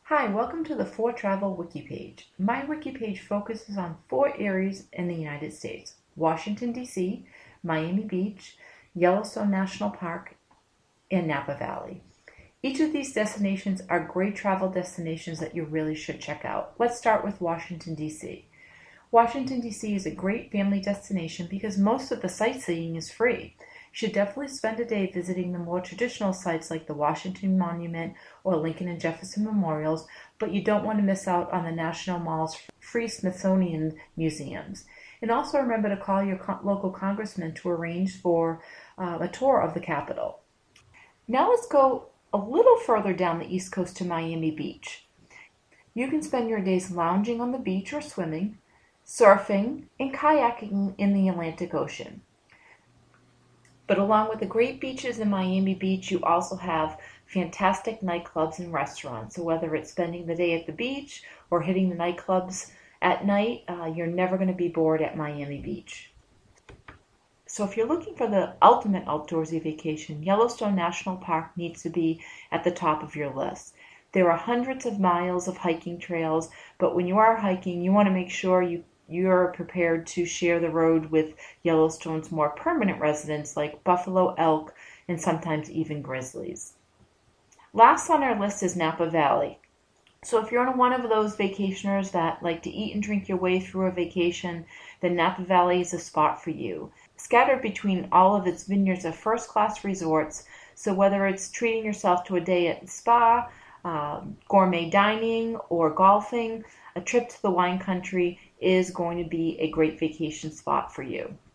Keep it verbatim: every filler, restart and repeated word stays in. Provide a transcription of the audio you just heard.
Hi, welcome to the For Travel Wiki page. My wiki page focuses on four areas in the United States: Washington, D C, Miami Beach, Yellowstone National Park, and Napa Valley. Each of these destinations are great travel destinations that you really should check out. Let's start with Washington, D C. Washington, D C is a great family destination because most of the sightseeing is free. You should definitely spend a day visiting the more traditional sites like the Washington Monument or Lincoln and Jefferson Memorials, but you don't want to miss out on the National Mall's free Smithsonian museums. And also remember to call your co- local congressman to arrange for uh, a tour of the Capitol. Now let's go a little further down the East Coast to Miami Beach. You can spend your days lounging on the beach or swimming, surfing, and kayaking in the Atlantic Ocean. But along with the great beaches in Miami Beach, you also have fantastic nightclubs and restaurants. So whether it's spending the day at the beach or hitting the nightclubs at night, uh, you're never going to be bored at Miami Beach. So if you're looking for the ultimate outdoorsy vacation, Yellowstone National Park needs to be at the top of your list. There are hundreds of miles of hiking trails, but when you are hiking, you want to make sure you you're prepared to share the road with Yellowstone's more permanent residents like buffalo, elk, and sometimes even grizzlies. Last on our list is Napa Valley. So if you're one of those vacationers that like to eat and drink your way through a vacation, then Napa Valley is a spot for you. Scattered between all of its vineyards of first-class resorts, so whether it's treating yourself to a day at the spa, uh, gourmet dining, or golfing, a trip to the wine country is going to be a great vacation spot for you.